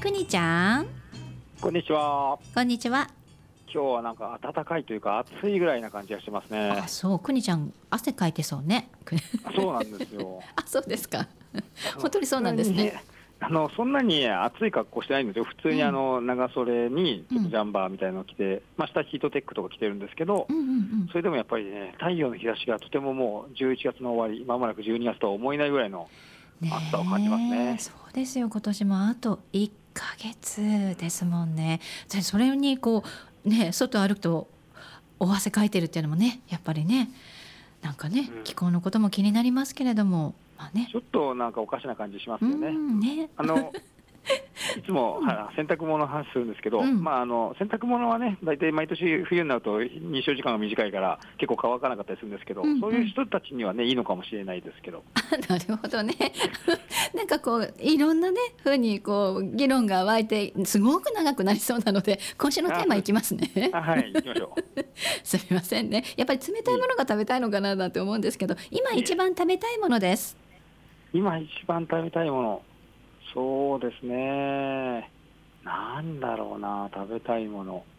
くにちゃん、 こんにちは。 こんにちは。 今日はなんか暖かいというか暑いぐらいな感じがしてますね。 あ、そう、くにちゃん汗かいてそうね。 そうなんですよ。 あ、そうですか。本当にそうなんですね。 そんなに暑い格好してないんですよ。普通に長袖にちょっとジャンバーみたいなのを着て、下ヒートテックとか着てるんですけど、それでもやっぱりね、太陽の日差しがとてももう11月の終わり、まもなく12月とは思えないぐらいの暑さを感じますね。 そうですよ。今年もあと1ヶ月ですもんね。それにこうね、外歩くとお汗かいてるっていうのもね、やっぱりね、なんかね、気候のことも気になりますけれども、 ちょっとなんかおかしな感じしますよね。いつも洗濯物の話するんですけど、洗濯物はね、大体毎年冬になると日照時間が短いから結構乾かなかったりするんですけど、そういう人たちにはねいいのかもしれないですけど。 なるほどね。なんかこういろんなね風にこう議論が湧いてすごく長くなりそうなので、今週のテーマいきますね。 はい、行きましょう。 すみませんね。やっぱり冷たいものが食べたいのかななんて思うんですけど、今一番食べたいものです。 今一番食べたいもの。そうですね。なんだろうな、食べたいもの。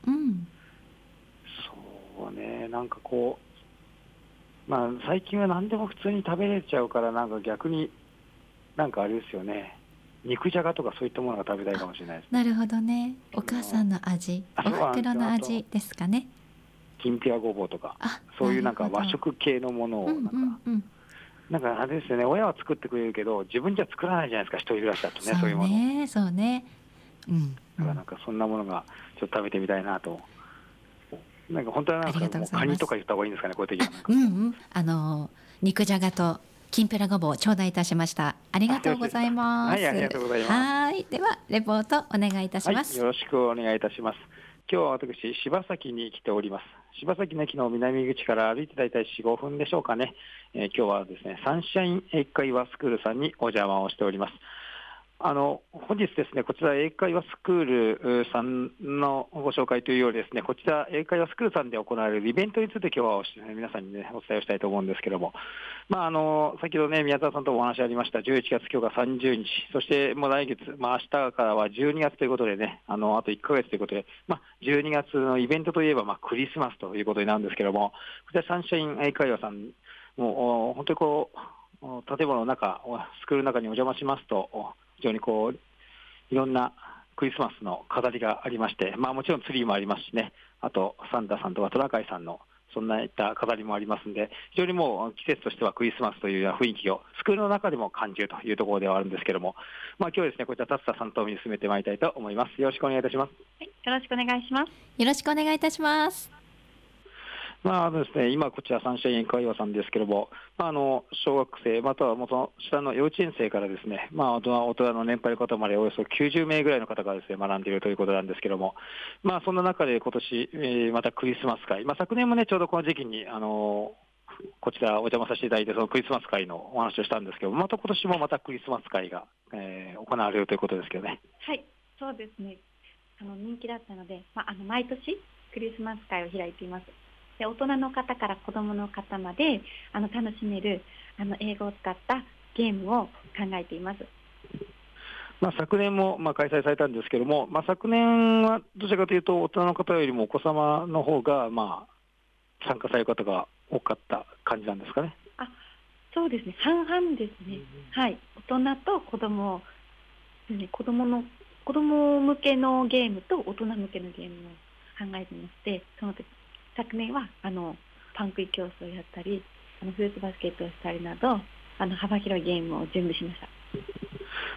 そうね、なんかこう、最近は何でも普通に食べれちゃうから、なんか逆に、なんかあれですよね。肉じゃがとかそういったものが食べたいかもしれないです。 なるほどね。お母さんの味、おふくろの味ですかね。 きんぴらごぼうとか、そういうなんか和食系のものをなんかあれですよね、親は作ってくれるけど、自分じゃ作らないじゃないですか、一人暮らしだとね、そういうもの。 そうね。 だからなんかそんなものがちょっと食べてみたいなと。なんか本当はなんかもうカニとか言った方がいいんですかね、こういう時は。 肉じゃがときんぴらごぼう頂戴いたしました。ありがとうございます。 はい、ありがとうございます。 はい、ではレポートお願いいたします。 よろしくお願いいたします。今日は私、柴崎に来ております。柴崎の駅の南口から歩いてだいたい4、5分でしょうかね。今日はですね、サンシャイン英会話スクールさんにお邪魔をしております。本日ですね、こちら英会話スクールさんのご紹介というよりですね、こちら英会話スクールさんで行われるイベントについて今日は皆さんにね、お伝えをしたいと思うんですけども、先ほどね、宮田さんともお話ありました、11月今日が30日、そしてもう来月、明日からは12月ということでね、あと1ヶ月ということで、12月のイベントといえば、クリスマスということになるんですけども、こちらサンシャイン英会話さん、もう本当にこう、建物の中、スクールの中にお邪魔しますと、非常にこういろんなクリスマスの飾りがありまして、もちろんツリーもありますしね、あとサンタさんとかトナカイさんのそんないった飾りもありますんで、非常にもう季節としてはクリスマスというような雰囲気をスクールの中でも感じるというところではあるんですけれども、今日ですね、こちら達田さんと進めてまいりたいと思います。よろしくお願いいたします。 はい、よろしくお願いします。 よろしくお願いいたします。 ですね、今こちらサンシャイン英会話さんですけれども、小学生または元下の幼稚園生からですね、大人の年配の方までおよそ90名ぐらいの方がですね、学んでいるということなんですけれども、そんな中で今年、またクリスマス会、昨年もね、ちょうどこの時期に、こちらお邪魔させていただいて、そのクリスマス会のお話をしたんですけど、また今年もまたクリスマス会が、行われるということですけどね。 はい、そうですね。人気だったので、毎年クリスマス会を開いています。で、大人の方から子供の方まで楽しめる英語を使ったゲームを考えています。 昨年も開催されたんですけども、昨年はどちらかというと大人の方よりもお子様の方が参加される方が多かった感じなんですかね。 そうですね、半々ですね。はい、大人と子供ですね、子供向けのゲームと大人向けのゲームを考えていまして、その時昨年はパン食い競争をやったり、フルーツバスケットをしたりなど、幅広いゲームを準備しました。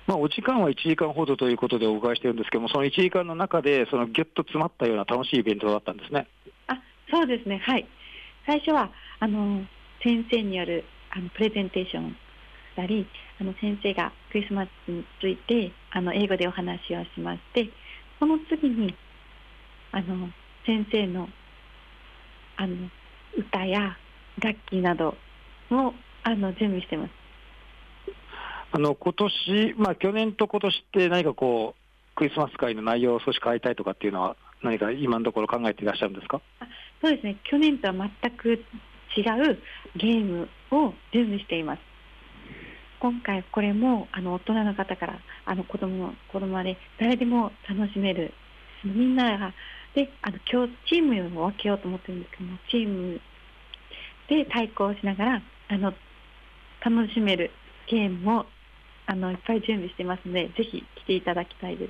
お時間は1時間ほどということでお伺いしているんですけども、その1時間の中でギュッと詰まったような楽しいイベントだったんですね。 そうですね、はい。最初は先生によるプレゼンテーションしたり、先生がクリスマスについて英語でお話をしまして、その次に先生の歌や楽器なども準備しています。 今年、去年と今年って何かこうクリスマス会の内容を少し変えたいとかっていうのは何か今のところ考えていらっしゃるんですか？ そうですね、去年とは全く違うゲームを準備しています。 今回これも大人の方から子供まで誰でも楽しめる、みんながで今日チームを分けようと思ってるんですけども、チームで対抗しながら楽しめるゲームをいっぱい準備してますので、ぜひ来ていただきたいです。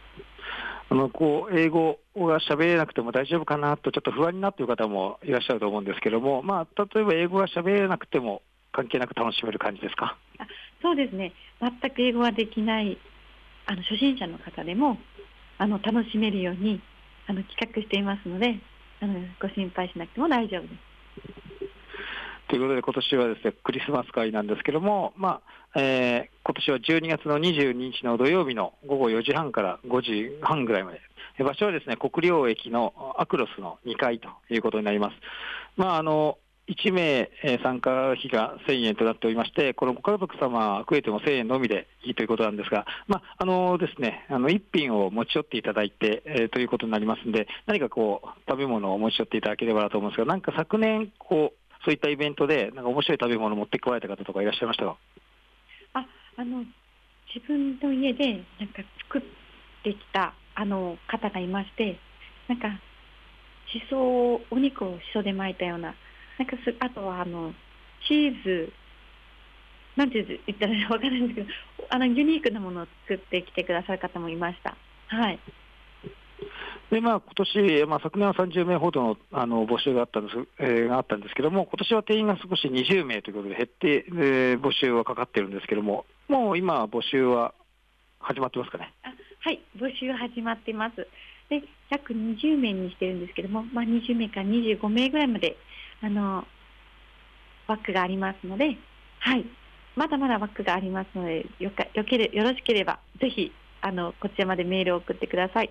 英語が喋れなくても大丈夫かなとちょっと不安になっている方もいらっしゃると思うんですけども、例えば英語が喋れなくても関係なく楽しめる感じですか？ そうですね、全く英語ができない初心者の方でも楽しめるように企画していますので、ご心配しなくても大丈夫です。 ということで、今年はですね、クリスマス会なんですけども、今年は12月の22日の土曜日の午後4時半から5時半ぐらいまで。場所はですね、国領駅のアクロスの2階ということになります。1名参加費が1000円となっておりまして、このご家族様増えても1000円のみでいいということなんですが、ですね、一品を持ち寄っていただいて、ということになりますので、何か食べ物を持ち寄っていただければなと思うんですが、なんか昨年そういったイベントでなんか面白い食べ物を持ってこられた方とかいらっしゃいましたか？ 自分の家でなんか作ってきた方がいまして、なんかお肉をしそで巻いたような、なんかあとはチーズ、なんて言ったらわからないんですけど、ユニークなものを作ってきてくださる方もいました。はい。 で今年、昨年は30名ほどの募集があったんですけども、今年は定員が少し20名ということで減って、募集はかかっているんですけども、もう今募集は始まってますかね？ はい、募集始まっています。で、約20名にしてるんですけども、20名から25名ぐらいまで枠がありますので、はい、まだまだ枠がありますので、よろしければぜひこちらまでメールを送ってください。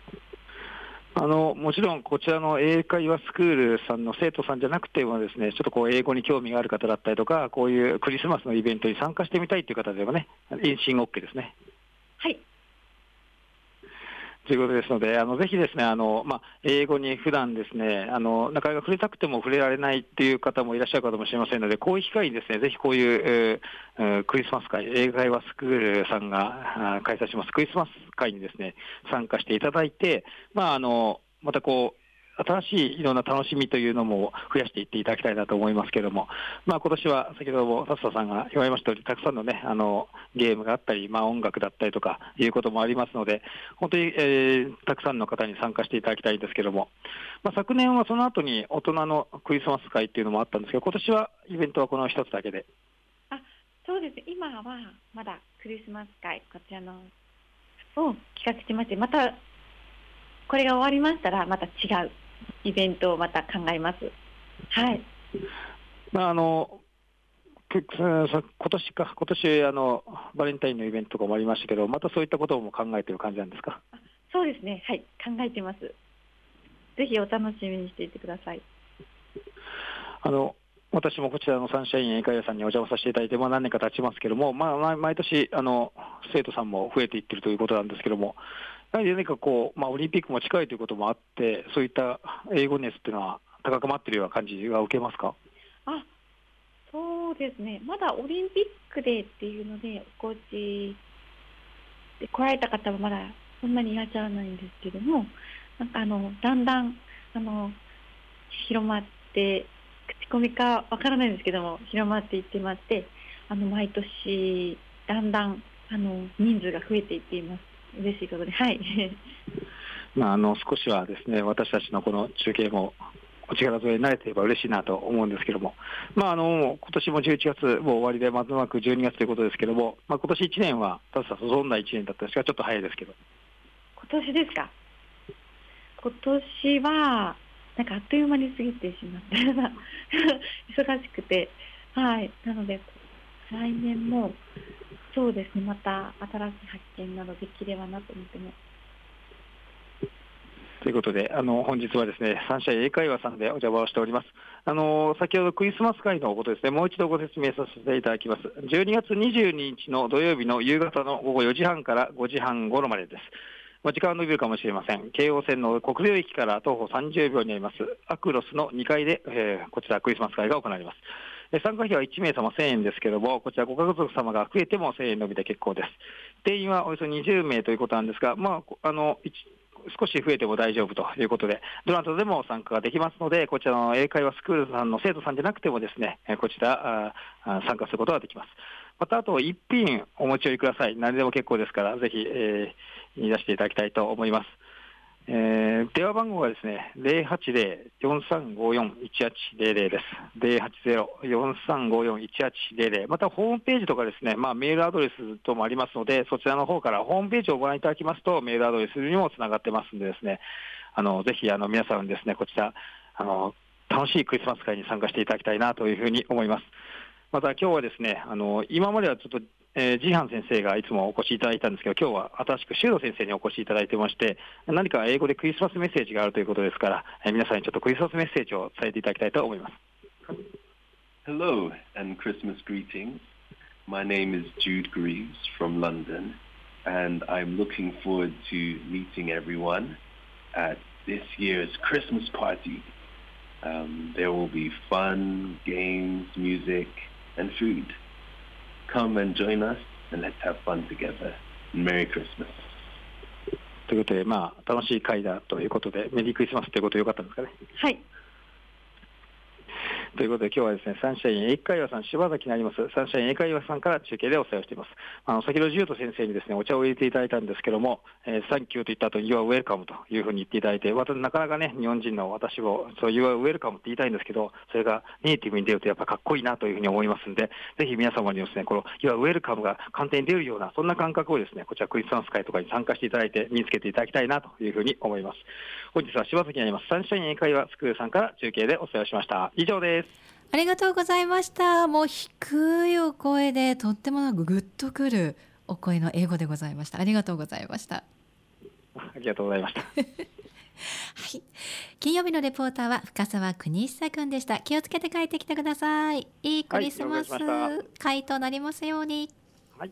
もちろんこちらの英会話スクールさんの生徒さんじゃなくてもですね、ちょっと英語に興味がある方だったりとか、こういうクリスマスのイベントに参加してみたいという方でもね、返信 OK ですね。 はい。 ということですので、ぜひですね、英語に普段ですね、なかなか触れたくても触れられないっていう方もいらっしゃるかもしれませんので、こういう機会にですね、ぜひこういう、クリスマス会、英会話スクールさんが開催しますクリスマス会にですね、参加していただいて、また新しいいろんな楽しみというのも増やしていっていただきたいなと思いますけれども、今年は先ほども笹田さんが言われました通り、たくさんのね、ゲームがあったり、音楽だったりとかいうこともありますので、本当に、たくさんの方に参加していただきたいんですけれども、昨年はその後に大人のクリスマス会っていうのもあったんですけど、今年はイベントはこの一つだけで。 そうですね、今はまだクリスマス会、こちらのを企画してまして、またこれが終わりましたら、また違うイベントをまた考えます。はい。 今年バレンタインのイベントとかもありましたけど、またそういったことも考えている感じなんですか？ そうですね、はい、考えています。ぜひお楽しみにしていてください。 私もこちらのサンシャイン英会話さんにお邪魔させていただいて、何年か経ちますけども、毎年生徒さんも増えていっているということなんですけども、やはり何かオリンピックも近いということもあって、そういった英語熱っていうのは高くまっているような感じが受けますか？ そうですね、まだオリンピックでっていうのでお越しで来られた方はまだそんなにいらっしゃらないんですけども、なんかだんだん広まって、口コミかわからないんですけども広まっていってまして、毎年だんだん人数が増えていっています。嬉しいことで、はい。 少しはですね、私たちのこの中継もお力添えになれていれば嬉しいなと思うんですけども、今年も11月もう終わりで、まもなく12月ということですけども、今年1年はどんな1年だったんですか？ちょっと早いですけど。 今年ですか？今年はなんかあっという間に過ぎてしまって忙しくて、はい、なので来年もそうですね、また新しい発見などできればなと思ってます。 ということで、本日はですね、サンシャイン英会話さんでお邪魔をしております。先ほどクリスマス会のことですね、もう一度ご説明させていただきます。12月22日の土曜日の夕方の午後4時半から5時半頃までです。時間は延びるかもしれません。京王線の国領駅から徒歩30秒にありますアクロスの2階で、こちらクリスマス会が行われます。 参加費は1名様1000円ですけども、こちらご家族様が増えても1000円のみで結構です。定員はおよそ20名ということなんですが、少し増えても大丈夫ということで、どなたでも参加ができますので、こちらの英会話スクールさんの生徒さんじゃなくてもですね、こちら参加することができます。またあと一品お持ち寄りください。何でも結構ですから、ぜひ、言い出していただきたいと思います。電話番号はですね、080-4354-1800です。080-4354-1800。またホームページとかですね、メールアドレス等もありますので、そちらの方からホームページをご覧いただきますと、メールアドレスにもつながってますんでですね、ぜひ皆さんですね、こちら、楽しいクリスマス会に参加していただきたいなというふうに思います。また今日はですね、今まではちょっとジーハン先生がいつもお越しいただいたんですけど、今日は新しくシュード先生にお越しいただいてまして、何か英語でクリスマスメッセージがあるということですから、皆さんにちょっとクリスマスメッセージを伝えていただきたいと思います。 Hello and Christmas greetings. My name is Jude Greaves from London, and I'm looking forward to meeting everyone at this year's Christmas party. There will be fun, games, music, and food.Come and join us, and let's have fun together. Merry Christmas. ということで、楽しい会だということで、メリークリスマスということでよかったんですかね。 はい。 ということで今日はですね、サンシャイン英会話さん柴崎にありますサンシャイン英会話さんから中継でお伝えをしています。先ほどジュート先生にですねお茶を入れていただいたんですけども、サンキューと言った後に You are welcome というふうに言っていただいて、なかなかね日本人の私をそう You are welcome って言いたいんですけど、それがネイティブに出るとやっぱかっこいいなというふうに思いますんで、ぜひ皆様にですねこの You are welcome が簡単に出るようなそんな感覚をですねこちらクリスマス会とかに参加していただいて身につけていただきたいなというふうに思います。本日は柴崎にありますサンシャイン英会話スクールさんから中継でお伝えをしました。以上です。 ありがとうございました。もう低いお声でとってもグッとくるお声の英語でございました。ありがとうございました。 ありがとうございました。はい、 金曜日のレポーターは深澤邦久くんでした。気をつけて帰ってきてください。いいクリスマス会となりますように。